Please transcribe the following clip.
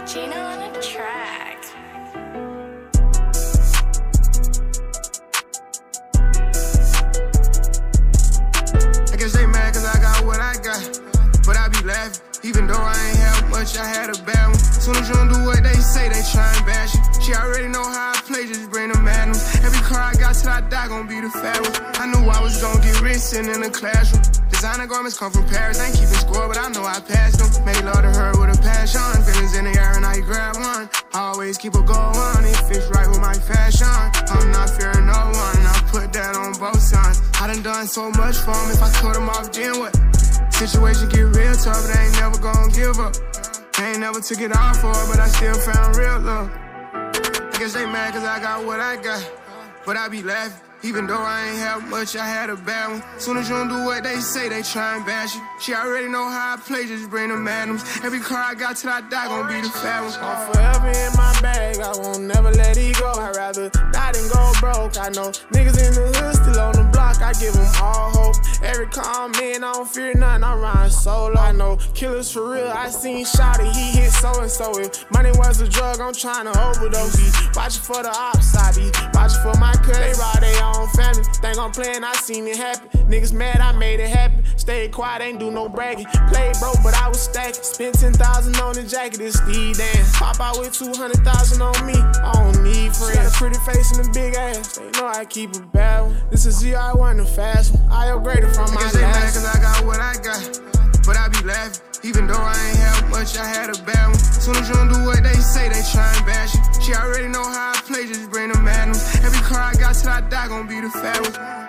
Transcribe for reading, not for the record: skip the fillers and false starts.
Gina on a track. I guess they mad cause I got what I got, but I be laughing. Even though I ain't have much, I had a bad one. Soon as you don't do what they say, they try and bash you. She already know how I play, just bring the madness. Every car I got till I die gon' be the fat one. I knew I was gon' get rich sitting in the classroom. Designer garments come from Paris, ain't keeping score, but I know I passed them. Made love to her with a passion, feelings in the air and I grab one. I always keep a goal on, it fits right with my fashion. I'm not fearing no one, I put that on both sides. I done so much for them, if I cut them off, then what? Situation get real tough, but I ain't never gon' give up. I ain't never took it off for her, but I still found real love. I guess they mad cause I got what I got, but I be laughing. Even though I ain't have much, I had a bad one. Soon as you don't do what they say, they try and bash you. She already know how I play, just bring the madness. Every car I got till I die gon' be the fat one. I'm forever in my bag, I won't never let it go. I'd rather die than go broke. I know niggas in the hood still on the block, I give them all hope. Every comment, I don't fear nothing, I ride solo. I know killers for real, I seen Shotty, he hit so-and-so. If money was a drug, I'm trying to overdose. Be watching for the ops, I be watching for my cut. They ride their own family, think I'm playing, I seen it happen. Niggas mad, I made it happen. Stayed quiet, ain't do no bragging. Played broke, but I was stacking. Spent 10,000 on the jacket, it's Steve Dan. Pop out with 200,000 on me, I don't need friends. Got a pretty face and a big ass, they know I keep a bad one. This is ZR1, the fast one, I upgraded from my last. They mad cause I got what I got, but I be laughing. Even though I ain't have much, I had a bad one. Soon as you don't do what they say, they try and bash you. She already know how I play, just bring the madness. Every car I got till I die gon' be the fat one.